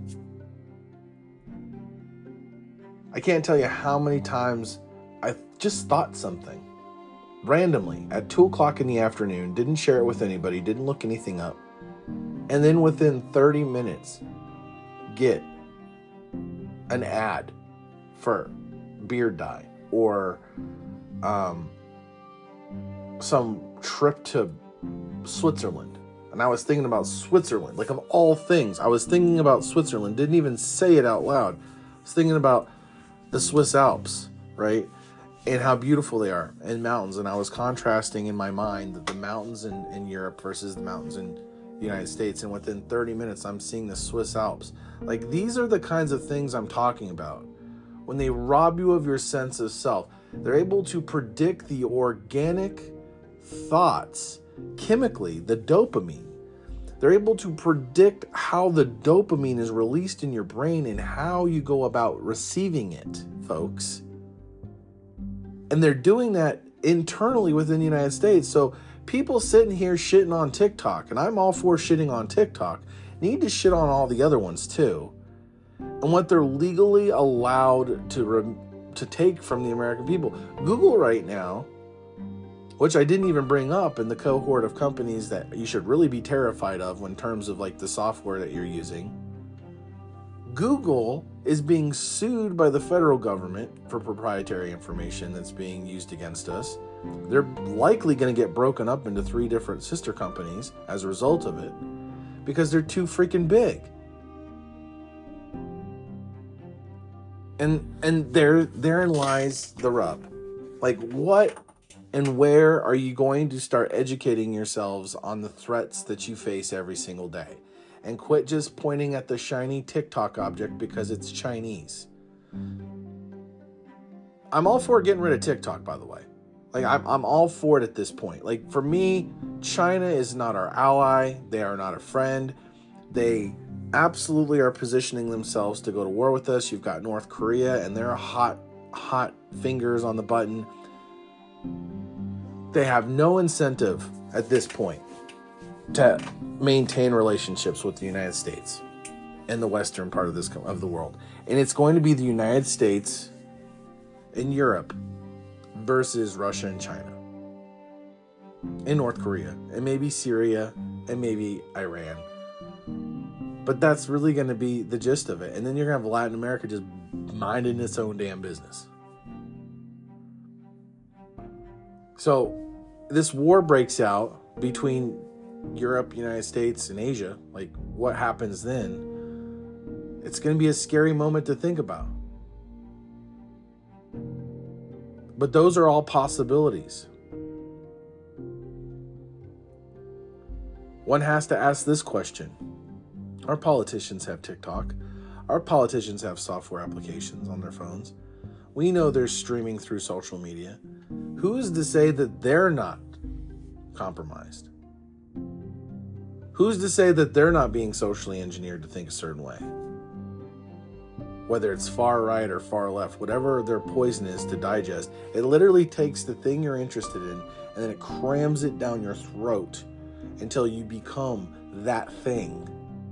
I can't tell you how many times I just thought something randomly at two o'clock in the afternoon, didn't share it with anybody, didn't look anything up. And then within thirty minutes, get an ad for beard dye or um, some trip to Switzerland. And I was thinking about Switzerland, like, of all things. I was thinking about Switzerland, didn't even say it out loud. I was thinking about the Swiss Alps. I right? And how beautiful they are, and mountains. And I was contrasting in my mind that the mountains in, in Europe versus the mountains in the United States. And within thirty minutes, I'm seeing the Swiss Alps. Like, these are the kinds of things I'm talking about. When they rob you of your sense of self, they're able to predict the organic thoughts, chemically, the dopamine. They're able to predict how the dopamine is released in your brain and how you go about receiving it, folks. And they're doing that internally within the United States. So people sitting here shitting on TikTok, and I'm all for shitting on TikTok, need to shit on all the other ones too. And what they're legally allowed to re- to take from the American people. Google right now, which I didn't even bring up in the cohort of companies that you should really be terrified of in terms of like the software that you're using. Google is being sued by the federal government for proprietary information that's being used against us. They're likely going to get broken up into three different sister companies as a result of it because they're too freaking big. And and there therein lies the rub. Like, what and where are you going to start educating yourselves on the threats that you face every single day? And quit just pointing at the shiny TikTok object because it's Chinese. I'm all for getting rid of TikTok, by the way. Like, I'm, I'm all for it at this point. Like, for me, China is not our ally. They are not a friend. They absolutely are positioning themselves to go to war with us. You've got North Korea, and they're hot, hot fingers on the button. They have no incentive at this point to maintain relationships with the United States and the western part of this of the world. And it's going to be the United States and Europe versus Russia and China and North Korea and maybe Syria and maybe Iran. But that's really going to be the gist of it. And then you're going to have Latin America just minding its own damn business. So this war breaks out between Europe, United States, and Asia. Like, what happens then? It's going to be a scary moment to think about. But those are all possibilities. One has to ask this question. Our politicians have TikTok. Our politicians have software applications on their phones. We know they're streaming through social media. Who is to say that they're not compromised? Who's to say that they're not being socially engineered to think a certain way? Whether it's far right or far left, whatever their poison is to digest, it literally takes the thing you're interested in and then it crams it down your throat until you become that thing.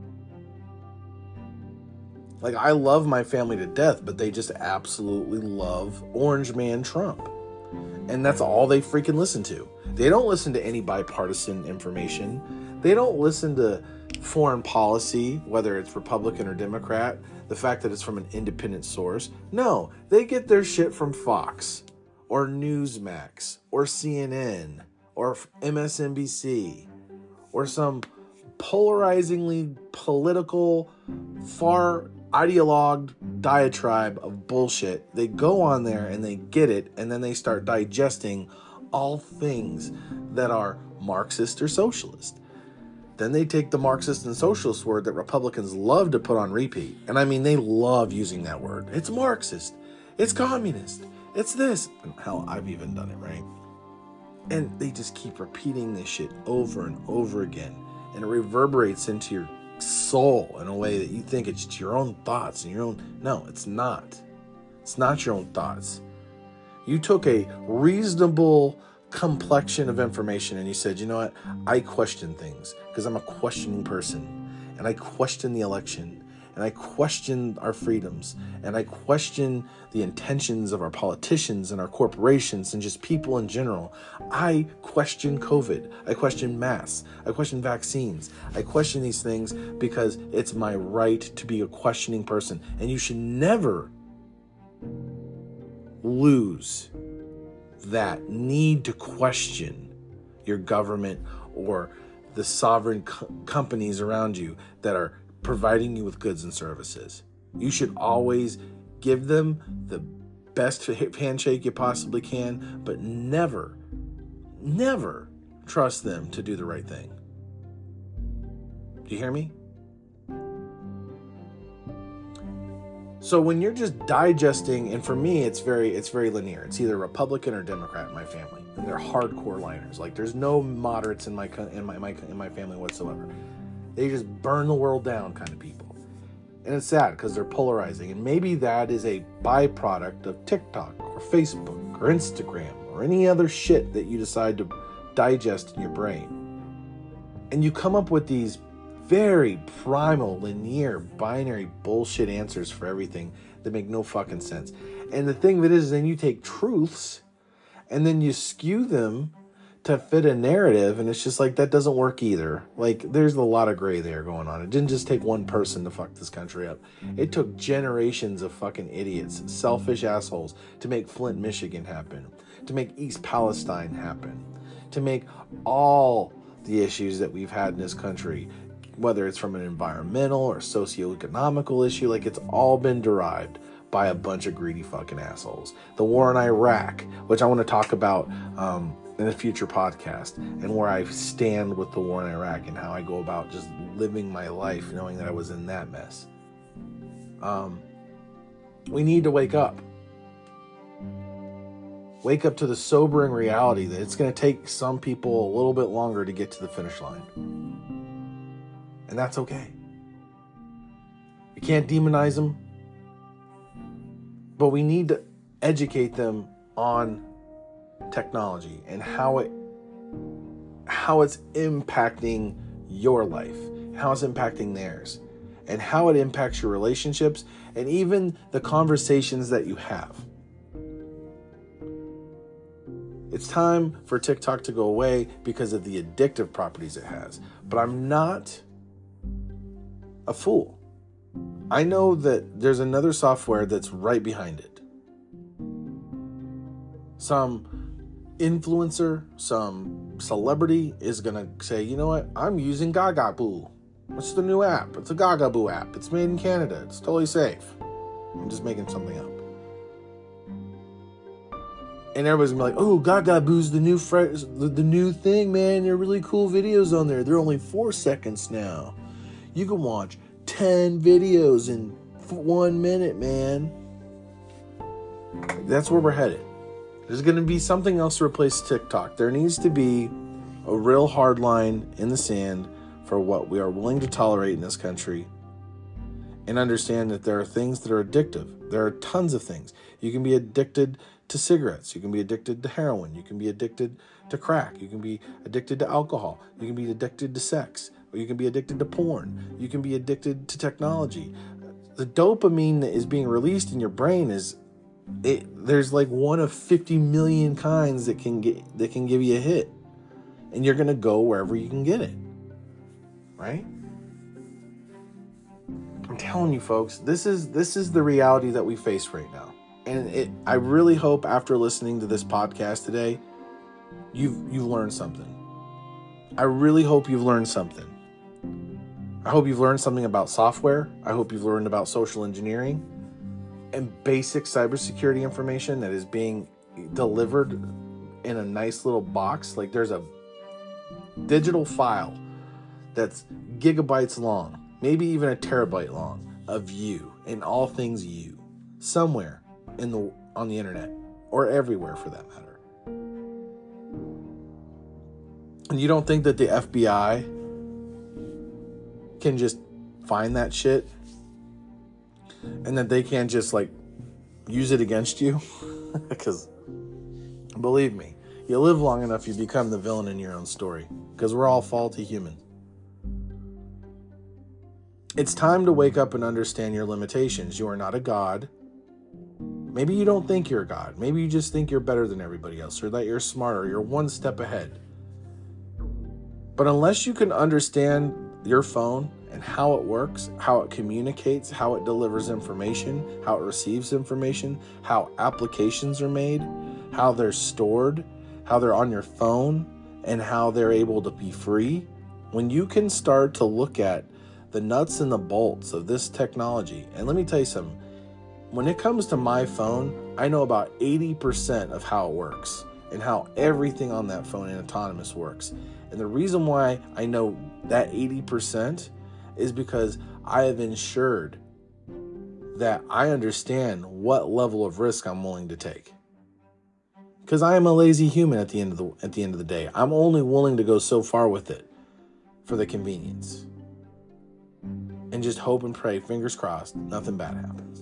Like, I love my family to death, but they just absolutely love Orange Man Trump. And that's all they freaking listen to. They don't listen to any bipartisan information. They don't listen to foreign policy, whether it's Republican or Democrat, the fact that it's from an independent source. No, they get their shit from Fox or Newsmax or C N N or M S N B C or some polarizingly political, far ideologued diatribe of bullshit. They go on there and they get it, and then they start digesting all things that are Marxist or socialist. Then they take the Marxist and socialist word that Republicans love to put on repeat. And I mean, they love using that word. It's Marxist. It's communist. It's this. Hell, I've even done it, right? And they just keep repeating this shit over and over again. And it reverberates into your soul in a way that you think it's your own thoughts and your own. No, it's not. It's not your own thoughts. You took a reasonable complexion of information and you said, you know what? I question things because I'm a questioning person, and I question the election, and I question our freedoms, and I question the intentions of our politicians and our corporations and just people in general. I question COVID. I question masks. I question vaccines. I question these things because it's my right to be a questioning person, and you should never lose that need to question your government or the sovereign co- companies around you that are providing you with goods and services. You should always give them the best handshake you possibly can, but never, never trust them to do the right thing. Do you hear me? So when you're just digesting, and for me, it's very, it's very linear. It's either Republican or Democrat in my family, and they're hardcore liners. Like there's no moderates in my in my, my in my family whatsoever. They just burn the world down kind of people, and it's sad because they're polarizing. And maybe that is a byproduct of TikTok or Facebook or Instagram or any other shit that you decide to digest in your brain, and you come up with these very primal, linear, binary bullshit answers for everything that make no fucking sense. And the thing of it is, then you take truths and then you skew them to fit a narrative, and it's just like, that doesn't work either. Like, there's a lot of gray there going on. It didn't just take one person to fuck this country up. It took generations of fucking idiots, selfish assholes, to make Flint, Michigan happen, to make East Palestine happen, to make all the issues that we've had in this country, whether it's from an environmental or socioeconomical issue, like it's all been derived by a bunch of greedy fucking assholes. The war in Iraq, which I want to talk about um, in a future podcast, and where I stand with the war in Iraq and how I go about just living my life knowing that I was in that mess. Um, we need to wake up. Wake up to the sobering reality that it's going to take some people a little bit longer to get to the finish line. And that's okay. You can't demonize them, but we need to educate them on technology and how it how it's impacting your life, how it's impacting theirs, and how it impacts your relationships and even the conversations that you have. It's time for TikTok to go away because of the addictive properties it has. But I'm not a fool. I know that there's another software that's right behind it. Some influencer, some celebrity is gonna say, you know what, I'm using Gagaboo. What's the new app? It's a Gagaboo app. It's made in Canada. It's totally safe. I'm just making something up. And everybody's gonna be like, oh, Gagaboo's the new fre- the, the new thing, man. There are really cool videos on there. They're only four seconds now. You can watch ten videos in one minute, man. That's where we're headed. There's going to be something else to replace TikTok. There needs to be a real hard line in the sand for what we are willing to tolerate in this country, and understand that there are things that are addictive. There are tons of things. You can be addicted to cigarettes. You can be addicted to heroin. You can be addicted to crack. You can be addicted to alcohol. You can be addicted to sex. Or you can be addicted to porn. You can be addicted to technology. The dopamine that is being released in your brain is, it, there's like one of fifty million kinds that can get that can give you a hit. And you're going to go wherever you can get it. Right? I'm telling you folks, this is this is the reality that we face right now. And it, I really hope after listening to this podcast today, you've you've learned something. I really hope you've learned something. I hope you've learned something about software. I hope you've learned about social engineering and basic cybersecurity information that is being delivered in a nice little box. Like there's a digital file that's gigabytes long, maybe even a terabyte long, of you and all things you, somewhere in the on the internet or everywhere for that matter. And you don't think that the F B I can just find that shit and that they can't just like use it against you? Because believe me, you live long enough, you become the villain in your own story, because we're all faulty humans. It's time to wake up and understand your limitations. You are not a god. Maybe you don't think you're a god. Maybe you just think you're better than everybody else, or that you're smarter, you're one step ahead. But unless you can understand your phone and how it works, how it communicates, how it delivers information, how it receives information, how applications are made, how they're stored, how they're on your phone, and how they're able to be free, when you can start to look at the nuts and the bolts of this technology. And let me tell you something, when it comes to my phone, I know about eighty percent of how it works and how everything on that phone in autonomous works. And the reason why I know that eighty percent is because I have ensured that I understand what level of risk I'm willing to take. Because I am a lazy human at the end of the at the end of the day. I'm only willing to go so far with it for the convenience. And just hope and pray, fingers crossed, nothing bad happens.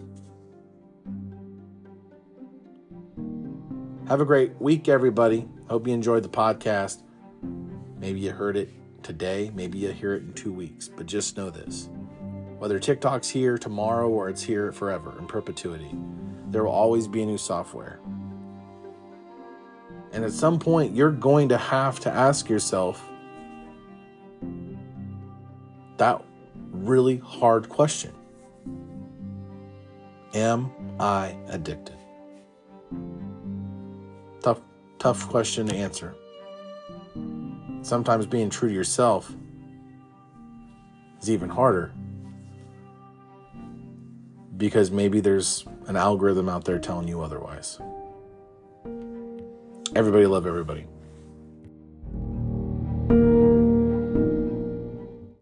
Have a great week, everybody. Hope you enjoyed the podcast. Maybe you heard it today. Maybe you hear it in two weeks. But just know this. Whether TikTok's here tomorrow or it's here forever, in perpetuity, there will always be new software. And at some point, you're going to have to ask yourself that really hard question. Am I addicted? Tough, tough question to answer. Sometimes being true to yourself is even harder because maybe there's an algorithm out there telling you otherwise. Everybody love everybody.